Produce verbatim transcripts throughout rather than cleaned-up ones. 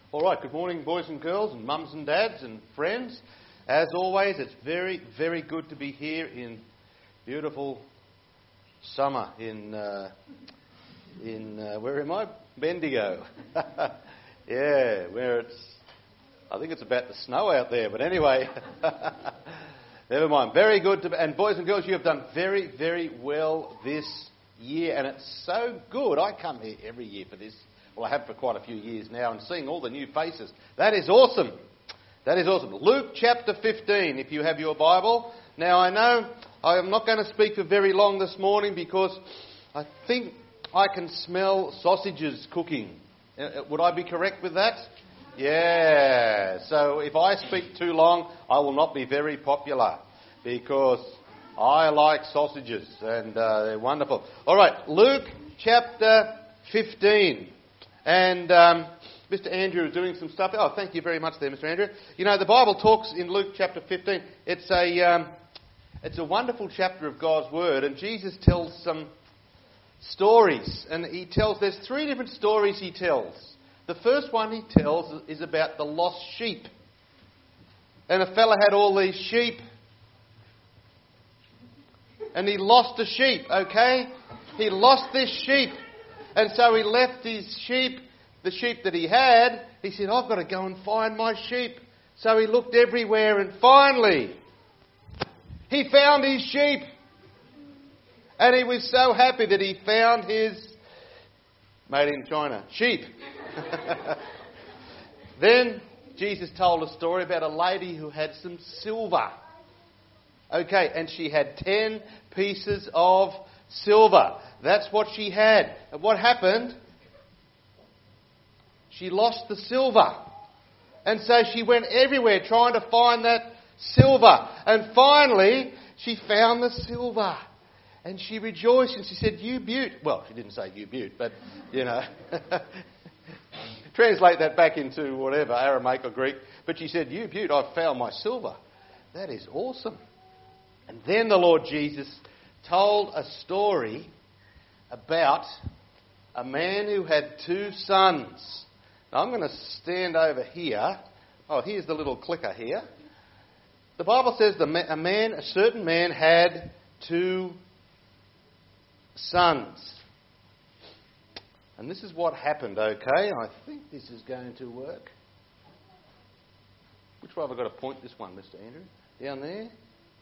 All right, good morning, boys and girls, and mums and dads and friends. As always, it's very, very good to be here in beautiful summer in, uh, in uh, where am I? Bendigo. Yeah, where it's, I think it's about to snow out there, but anyway, never mind. Very good to, and boys and girls, you have done very, very well this year, and it's so good. I come here every year for this. Well, I have for quite a few years now, and seeing all the new faces. That is awesome. That is awesome. Luke chapter fifteen, if you have your Bible. Now, I know I am not going to speak for very long this morning because I think I can smell sausages cooking. Uh, would I be correct with that? Yeah. So if I speak too long, I will not be very popular because I like sausages and uh, they're wonderful. All right, Luke chapter fifteen. And um, Mister Andrew is doing some stuff. Oh, thank you very much there, Mister Andrew. You know, the Bible talks in Luke chapter fifteen. It's a, um, it's a wonderful chapter of God's Word. And Jesus tells some stories. And he tells, there's three different stories he tells. The first one he tells is about the lost sheep. And a fella had all these sheep. And he lost a sheep, okay? He lost this sheep. And so he left his sheep, the sheep that he had. He said, I've got to go and find my sheep. So he looked everywhere and finally he found his sheep. And he was so happy that he found his, made in China, sheep. Then Jesus told a story about a lady who had some silver. Okay, and she had ten pieces of silver. That's what she had. And what happened? She lost the silver. And so she went everywhere trying to find that silver. And finally, she found the silver. And she rejoiced and she said, "You beaut." Well, she didn't say "you beaut," but, you know. Translate that back into whatever, Aramaic or Greek. But she said, "You beaut, I've found my silver." That is awesome. And then the Lord Jesus told a story about a man who had two sons. Now I'm going to stand over here. Oh, here's the little clicker here. The Bible says the ma- a man, a certain man had two sons. And this is what happened, okay? I think this is going to work. Which way have I got to point this one, Mister Andrew? Down there?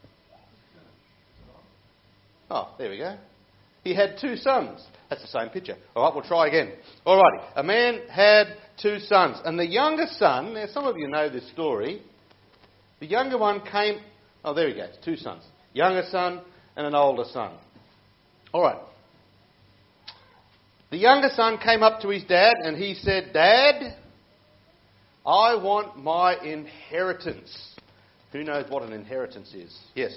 Oh, there we go. He had two sons. That's the same picture. All right, we'll try again. All righty. A man had two sons. And the younger son, now some of you know this story. The younger one came... Oh, there he goes. Two sons. Younger son and an older son. All right. The younger son came up to his dad and he said, "Dad, I want my inheritance." Who knows what an inheritance is? Yes.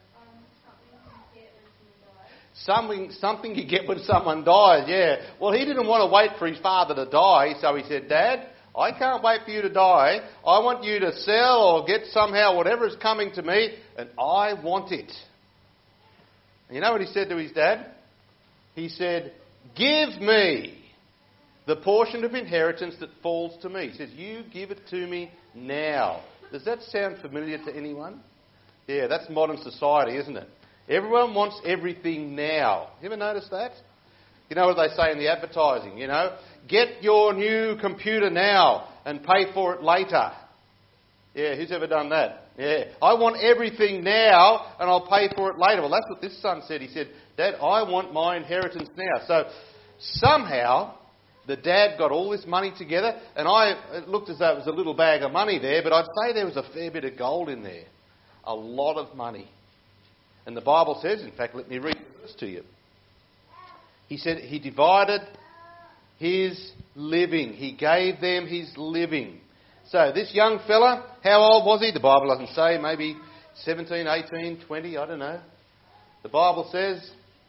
Something, something you get when someone dies, yeah. Well, he didn't want to wait for his father to die, so he said, "Dad, I can't wait for you to die. I want you to sell or get somehow whatever is coming to me, and I want it." And you know what he said to his dad? He said, "Give me the portion of inheritance that falls to me." He says, "You give it to me now." Does that sound familiar to anyone? Yeah, that's modern society, isn't it? Everyone wants everything now. You ever notice that? You know what they say in the advertising, you know? Get your new computer now and pay for it later. Yeah, who's ever done that? Yeah. I want everything now and I'll pay for it later. Well, that's what this son said. He said, "Dad, I want my inheritance now." So somehow the dad got all this money together, and I it looked as though it was a little bag of money there, but I'd say there was a fair bit of gold in there. A lot of money. And the Bible says, in fact, let me read this to you. He said he divided his living. He gave them his living. So this young fella, how old was he? The Bible doesn't say, maybe seventeen, eighteen, twenty, I don't know. The Bible says,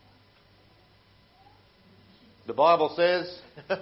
the Bible says,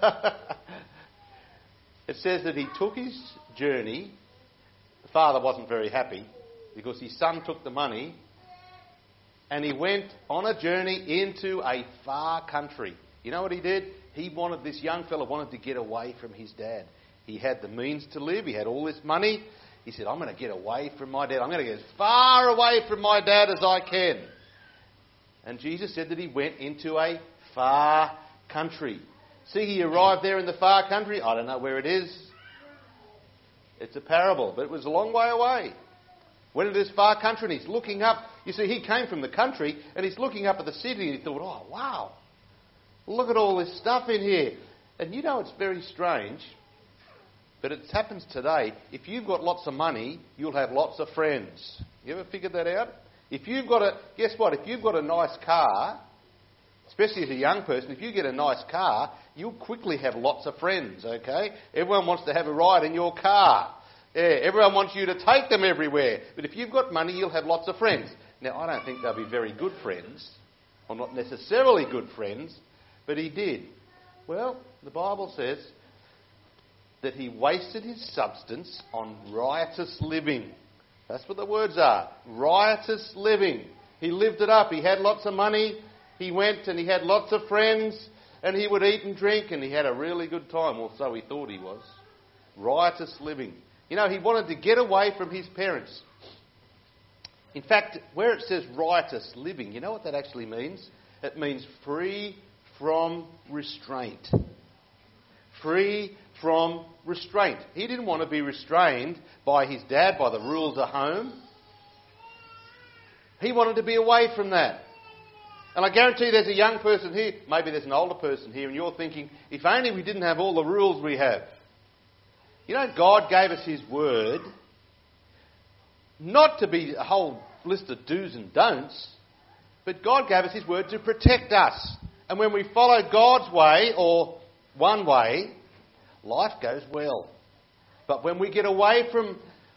it says that he took his journey. The father wasn't very happy because his son took the money. And he went on a journey into a far country. You know what he did? He wanted, this young fella wanted to get away from his dad. He had the means to live. He had all this money. He said, I'm going to get away from my dad. I'm going to get as far away from my dad as I can. And Jesus said that he went into a far country. See, he arrived there in the far country. I don't know where it is. It's a parable, but it was a long way away. Went into this far country and he's looking up. You see, he came from the country and he's looking up at the city and he thought, oh, wow, look at all this stuff in here. And you know, it's very strange, but it happens today. If you've got lots of money, you'll have lots of friends. You ever figured that out? If you've got a, guess what? If you've got a nice car, especially as a young person, if you get a nice car, you'll quickly have lots of friends, okay? Everyone wants to have a ride in your car. Yeah, everyone wants you to take them everywhere. But if you've got money, you'll have lots of friends. Now, I don't think they'll be very good friends, or not necessarily good friends, but he did. Well, the Bible says that he wasted his substance on riotous living. That's what the words are. Riotous living. He lived it up. He had lots of money. He went and he had lots of friends. And he would eat and drink. And he had a really good time. Or so he thought he was. Riotous living. You know, he wanted to get away from his parents. In fact, where it says riotous living, you know what that actually means? It means free from restraint. Free from restraint. He didn't want to be restrained by his dad, by the rules of home. He wanted to be away from that. And I guarantee there's a young person here, maybe there's an older person here, and you're thinking, if only we didn't have all the rules we have. You know, God gave us his word not to be a whole list of do's and don'ts, but God gave us his word to protect us. And when we follow God's way, or one way, life goes well. But when we get away from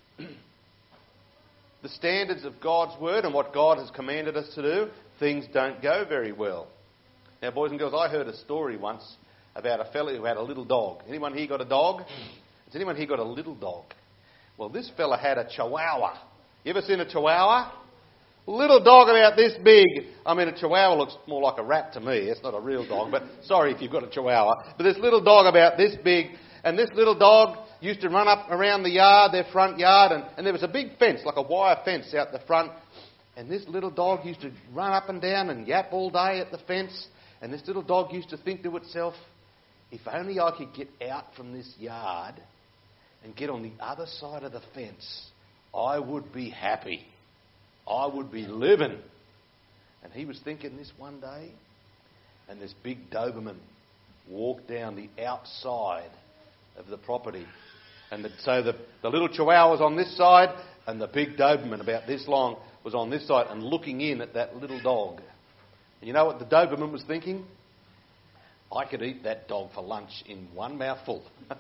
the standards of God's word and what God has commanded us to do, things don't go very well. Now, boys and girls, I heard a story once about a fella who had a little dog. Anyone here got a dog? Has anyone here got a little dog? Well, this fella had a chihuahua. You ever seen a chihuahua? Little dog about this big. I mean, a chihuahua looks more like a rat to me. It's not a real dog, but sorry if you've got a chihuahua. But this little dog about this big, and this little dog used to run up around the yard, their front yard, and, and there was a big fence, like a wire fence out the front. And this little dog used to run up and down and yap all day at the fence. And this little dog used to think to itself, if only I could get out from this yard and get on the other side of the fence, I would be happy. I would be living. And he was thinking this one day, and this big Doberman walked down the outside of the property. And the, so the, the little Chihuahua was on this side, and the big Doberman, about this long, was on this side and looking in at that little dog. And you know what the Doberman was thinking? I could eat that dog for lunch in one mouthful.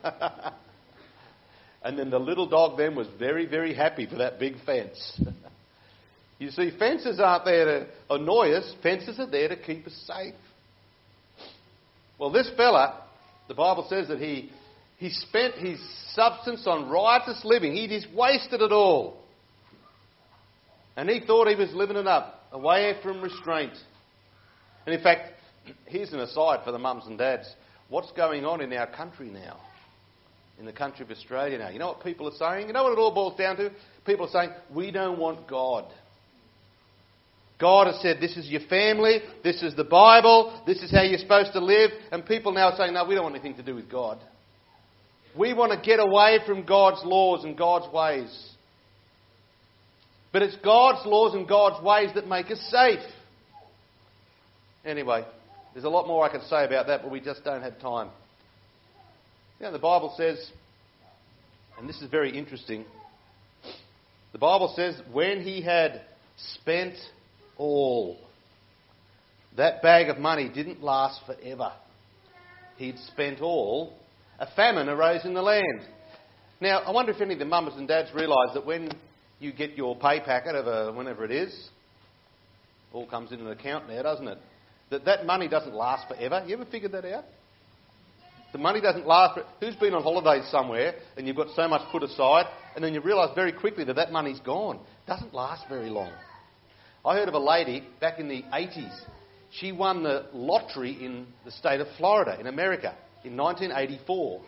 And then the little dog then was very, very happy for that big fence. You see, fences aren't there to annoy us. Fences are there to keep us safe. Well, this fella, the Bible says that he, he spent his substance on riotous living. He just wasted it all. And he thought he was living it up, away from restraint. And in fact, here's an aside for the mums and dads. What's going on in our country now? In the country of Australia now. You know what people are saying? You know what it all boils down to? People are saying, we don't want God. God has said, this is your family, this is the Bible, this is how you're supposed to live. And people now are saying, no, we don't want anything to do with God. We want to get away from God's laws and God's ways. But it's God's laws and God's ways that make us safe. Anyway, there's a lot more I could say about that, but we just don't have time. You know, the Bible says, and this is very interesting, the Bible says when he had spent all, that bag of money didn't last forever. He'd spent all. A famine arose in the land. Now, I wonder if any of the mums and dads realise that when you get your pay packet of a, whenever it is, all comes in an account now, doesn't it? That that money doesn't last forever. You ever figured that out? The money doesn't last. For, who's been on holidays somewhere and you've got so much put aside and then you realise very quickly that that money's gone? It doesn't last very long. I heard of a lady back in the eighties. She won the lottery in the state of Florida in America in nineteen eighty-four.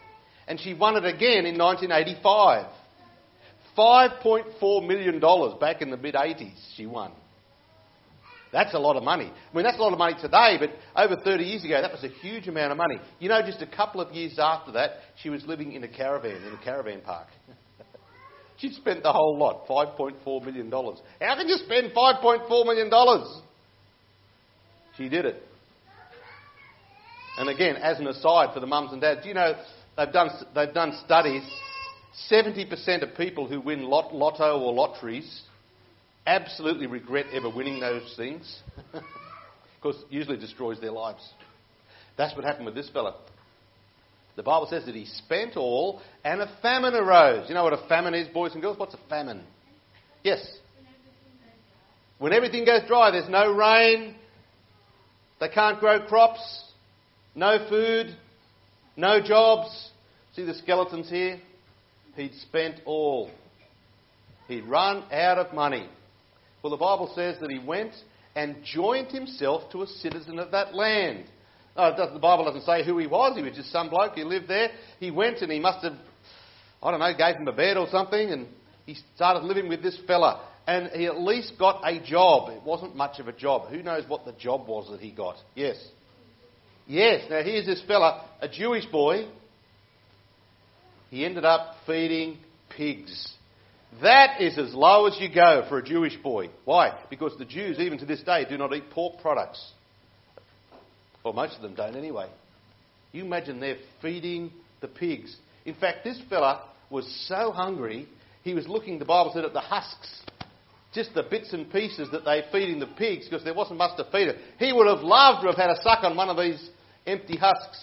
And she won it again in nineteen eighty-five. five point four million dollars back in the mid-eighties she won. That's a lot of money. I mean, that's a lot of money today, but over thirty years ago, that was a huge amount of money. You know, just a couple of years after that, she was living in a caravan, in a caravan park. She'd spent the whole lot, five point four million dollars. How can you spend five point four million dollars? She did it. And again, as an aside for the mums and dads, you know, they've done, they've done studies. seventy percent of people who win lot, lotto or lotteries absolutely regret ever winning those things. Because it usually destroys their lives. That's what happened with this fella. The Bible says that he spent all and a famine arose. You know what a famine is, boys and girls? What's a famine? Yes. When everything goes dry, there's no rain, they can't grow crops, no food, no jobs. See the skeletons here? He'd spent all. He'd run out of money. Well, the Bible says that he went and joined himself to a citizen of that land. Oh, it doesn't, the Bible doesn't say who he was. He was just some bloke who lived there. He went and he must have, I don't know, gave him a bed or something, and he started living with this fella. And he at least got a job. It wasn't much of a job. Who knows what the job was that he got? Yes. Yes. Now here's this fella, a Jewish boy. He ended up feeding pigs. That is as low as you go for a Jewish boy. Why? Because the Jews, even to this day, do not eat pork products. Well, most of them don't anyway. You imagine they're feeding the pigs. In fact, this fella was so hungry, he was looking, the Bible said, at the husks. Just the bits and pieces that they're feeding the pigs, because there wasn't much to feed it. He would have loved to have had a suck on one of these empty husks.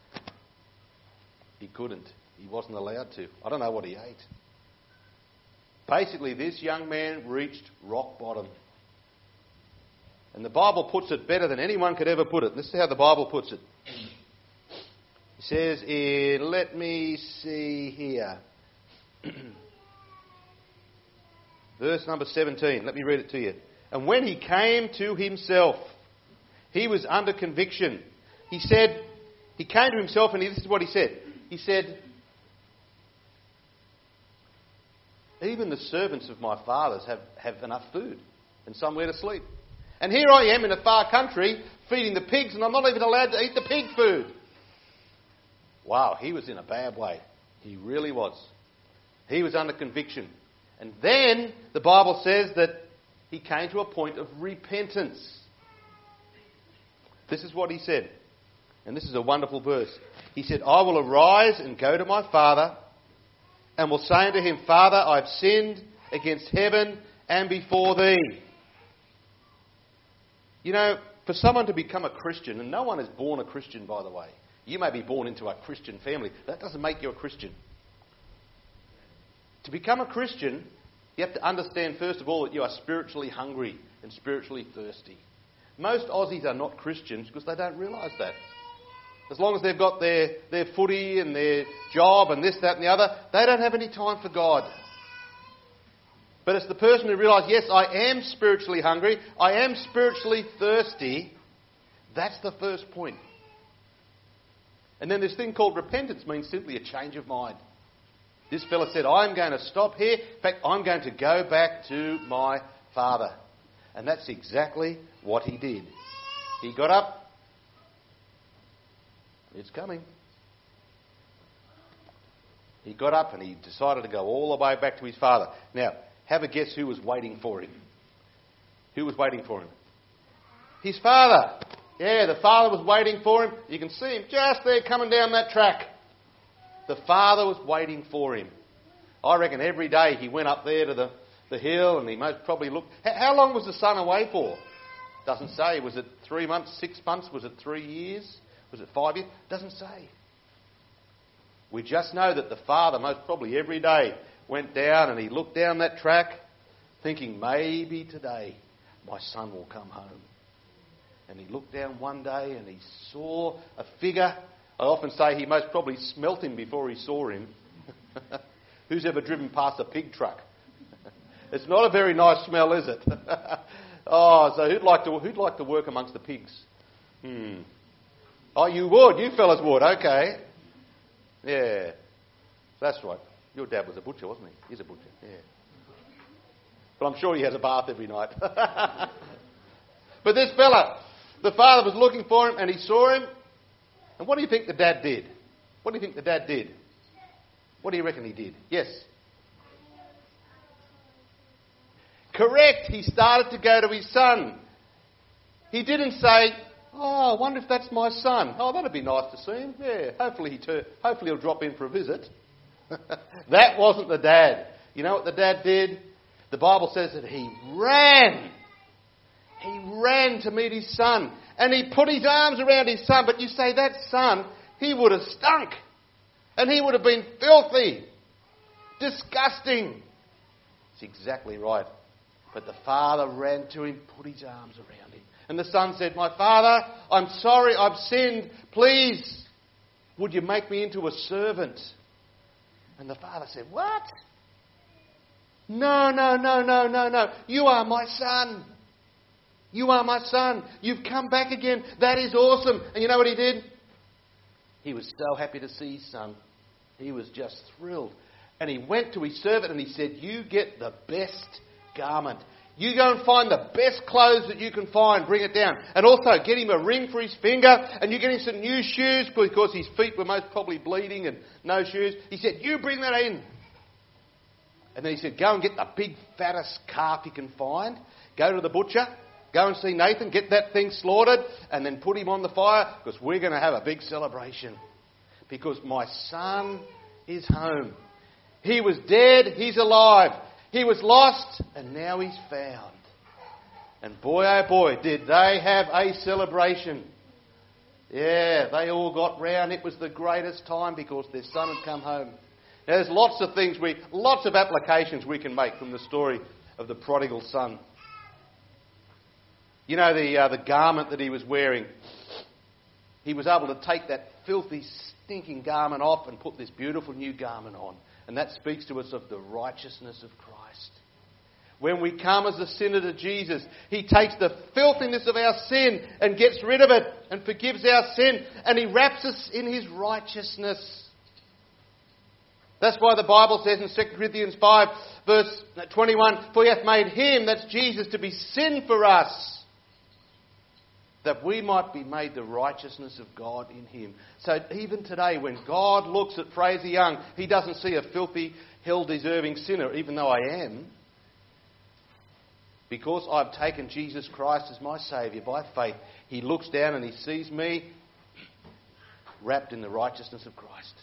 He couldn't. He wasn't allowed to. I don't know what he ate. Basically, this young man reached rock bottom. And the Bible puts it better than anyone could ever put it. This is how the Bible puts it. It says in, let me see here. Verse number seventeen. Let me read it to you. And when he came to himself, he was under conviction. He said, he came to himself and he, this is what he said. He said, even the servants of my fathers have, have enough food and somewhere to sleep. And here I am in a far country feeding the pigs and I'm not even allowed to eat the pig food. Wow, he was in a bad way. He really was. He was under conviction. And then the Bible says that he came to a point of repentance. This is what he said. And this is a wonderful verse. He said, I will arise and go to my father and will say unto him, Father, I've sinned against heaven and before thee. You know, for someone to become a Christian, and no one is born a Christian, by the way. You may be born into a Christian family. That doesn't make you a Christian. To become a Christian, you have to understand, first of all, that you are spiritually hungry and spiritually thirsty. Most Aussies are not Christians because they don't realise that. As long as they've got their, their footy and their job and this, that and the other, they don't have any time for God. But it's the person who realises, yes, I am spiritually hungry, I am spiritually thirsty. That's the first point. And then this thing called repentance means simply a change of mind. This fella said, I'm going to stop here. In fact, I'm going to go back to my father. And that's exactly what he did. He got up. It's coming. He got up and he decided to go all the way back to his father. Now, have a guess who was waiting for him. Who was waiting for him? His father. Yeah, the father was waiting for him. You can see him just there coming down that track. The father was waiting for him. I reckon every day he went up there to the, the hill and he most probably looked... How long was the son away for? Doesn't say. Was it three months, six months? Was it three years? Was it five years? Doesn't say. We just know that the father most probably every day went down and he looked down that track thinking, maybe today my son will come home. And he looked down one day and he saw a figure. I often say he most probably smelt him before he saw him. Who's ever driven past a pig truck? It's not a very nice smell, is it? Oh, so who'd like to who'd like to work amongst the pigs? Hmm. Oh, you would. You fellas would. Okay. Yeah. That's right. Your dad was a butcher, wasn't he? He's a butcher, yeah. But I'm sure he has a bath every night. But this fella, the father was looking for him and he saw him. And what do you think the dad did? What do you think the dad did? What do you reckon he did? Yes. Correct. He started to go to his son. He didn't say, oh, I wonder if that's my son. Oh, that'd be nice to see him. Yeah, hopefully, he tur- hopefully he'll drop in for a visit. That wasn't the dad. You know what the dad did? The Bible says that he ran. He ran to meet his son. And he put his arms around his son. But you say that son, he would have stunk. And he would have been filthy. Disgusting. It's exactly right. But the father ran to him, put his arms around him. And the son said, my father, I'm sorry, I've sinned. Please, would you make me into a servant? And the father said, what? No, no, no, no, no, no. You are my son. You are my son. You've come back again. That is awesome. And you know what he did? He was so happy to see his son. He was just thrilled. And he went to his servant and he said, you get the best garment. You go and find the best clothes that you can find. Bring it down. And also get him a ring for his finger. And you get him some new shoes because his feet were most probably bleeding and no shoes. He said, you bring that in. And then he said, go and get the big fattest calf you can find. Go to the butcher. Go and see Nathan. Get that thing slaughtered. And then put him on the fire because we're going to have a big celebration. Because my son is home. He was dead. He's alive. He was lost and now he's found. And boy, oh boy, did they have a celebration. Yeah, they all got round. It was the greatest time because their son had come home. Now, there's lots of things, we, lots of applications we can make from the story of the prodigal son. You know, the, uh, the garment that he was wearing. He was able to take that filthy, stinking garment off and put this beautiful new garment on. And that speaks to us of the righteousness of Christ. When we come as a sinner to Jesus, He takes the filthiness of our sin and gets rid of it and forgives our sin. And He wraps us in His righteousness. That's why the Bible says in Second Corinthians five, verse twenty-one, for He hath made Him, that's Jesus, to be sin for us, that we might be made the righteousness of God in Him. So even today, when God looks at Fraser Young, He doesn't see a filthy, hell-deserving sinner, even though I am. Because I've taken Jesus Christ as my Saviour by faith, He looks down and He sees me wrapped in the righteousness of Christ.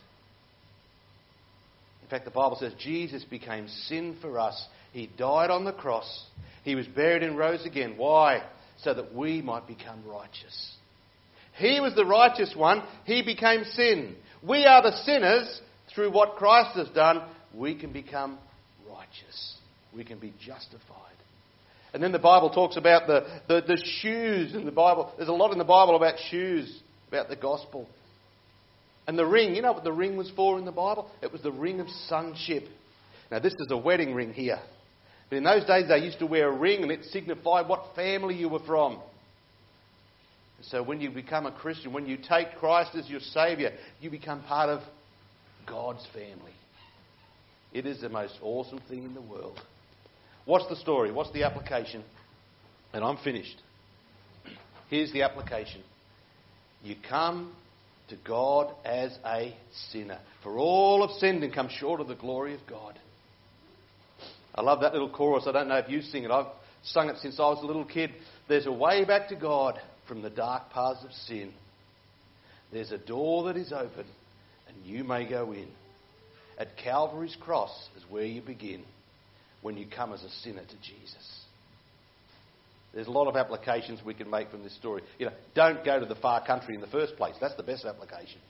In fact, the Bible says Jesus became sin for us. He died on the cross. He was buried and rose again. Why? So that we might become righteous. He was the righteous one. He became sin. We are the sinners. Through what Christ has done, we can become righteous. We can be justified. And then the Bible talks about the, the, the shoes in the Bible. There's a lot in the Bible about shoes, about the gospel. And the ring, you know what the ring was for in the Bible? It was the ring of sonship. Now this is a wedding ring here. But in those days they used to wear a ring and it signified what family you were from. So when you become a Christian, when you take Christ as your Saviour, you become part of God's family. It is the most awesome thing in the world. What's the story? What's the application? And I'm finished. Here's the application. You come to God as a sinner. For all have sinned and come short of the glory of God. I love that little chorus. I don't know if you sing it. I've sung it since I was a little kid. There's a way back to God from the dark paths of sin. There's a door that is open and you may go in. At Calvary's cross is where you begin when you come as a sinner to Jesus. There's a lot of applications we can make from this story. You know, don't go to the far country in the first place. That's the best application.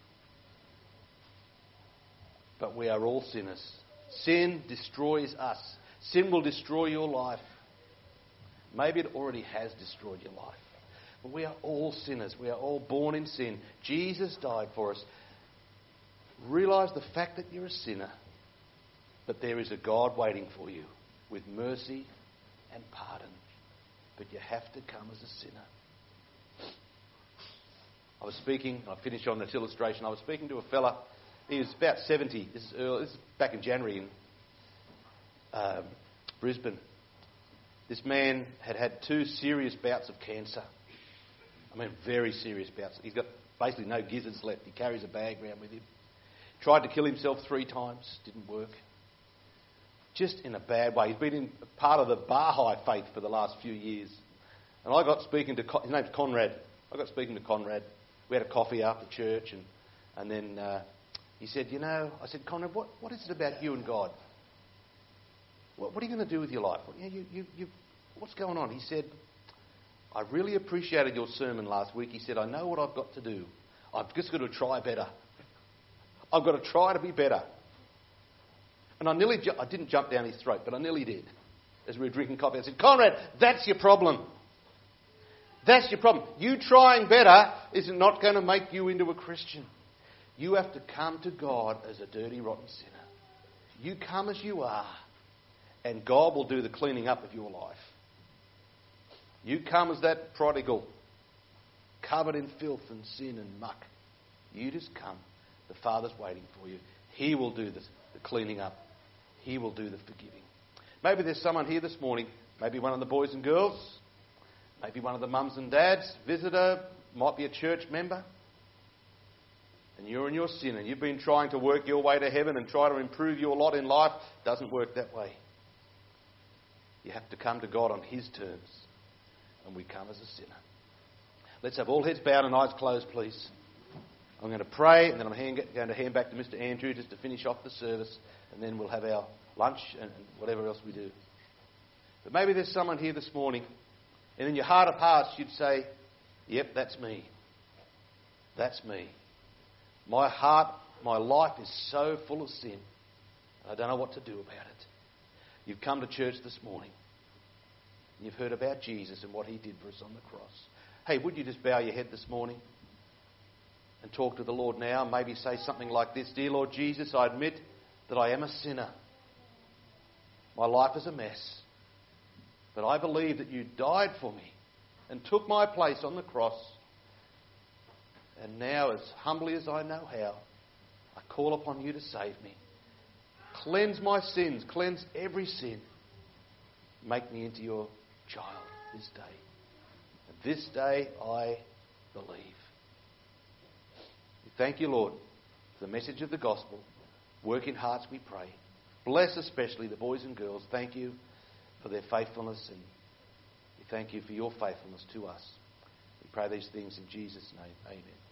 But we are all sinners. Sin destroys us. Sin will destroy your life. Maybe it already has destroyed your life. But we are all sinners. We are all born in sin. Jesus died for us. Realise the fact that you're a sinner. But there is a God waiting for you with mercy and pardon. But you have to come as a sinner. I was speaking, I finished on this illustration, I was speaking to a fella He was about seventy. This is, early, this is back in January in um, Brisbane. This man had had two serious bouts of cancer. I mean, very serious bouts. He's got basically no gizzards left. He carries a bag around with him. Tried to kill himself three times. Didn't work. Just in a bad way. He's been in part of the Baha'i faith for the last few years. And I got speaking to... His name's Conrad. I got speaking to Conrad. We had a coffee after church, and, and then uh, he said, you know... I said, Conrad, what, what is it about you and God? What, what are you going to do with your life? What, you, you, you, what's going on? He said, I really appreciated your sermon last week. He said, I know what I've got to do. I've just got to try better. I've got to try to be better. And I nearly, ju- I didn't jump down his throat, but I nearly did. As we were drinking coffee, I said, Conrad, that's your problem. That's your problem. You trying better is not going to make you into a Christian. You have to come to God as a dirty, rotten sinner. You come as you are, and God will do the cleaning up of your life. You come as that prodigal, covered in filth and sin and muck. You just come. The Father's waiting for you. He will do the, the cleaning up. He will do the forgiving. Maybe there's someone here this morning, maybe one of the boys and girls, maybe one of the mums and dads, visitor, might be a church member, and you're in your sin and you've been trying to work your way to heaven and try to improve your lot in life. Doesn't work that way. You have to come to God on His terms, and we come as a sinner. Let's have all heads bowed and eyes closed, please. I'm going to pray, and then I'm hand, going to hand back to Mister Andrew just to finish off the service, and then we'll have our lunch and whatever else we do. But maybe there's someone here this morning, and in your heart of hearts you'd say, yep, that's me. That's me. My heart, my life is so full of sin, and I don't know what to do about it. You've come to church this morning, and you've heard about Jesus and what He did for us on the cross. Hey, would you just bow your head this morning and talk to the Lord now? Maybe say something like this: Dear Lord Jesus, I admit that I am a sinner. My life is a mess. But I believe that you died for me and took my place on the cross. And now, as humbly as I know how, I call upon you to save me. Cleanse my sins. Cleanse every sin. Make me into your child this day. And this day I believe. Thank you, Lord, for the message of the gospel. Work in hearts, we pray. Bless especially the boys and girls. Thank you for their faithfulness, and we thank you for your faithfulness to us. We pray these things in Jesus' name. Amen.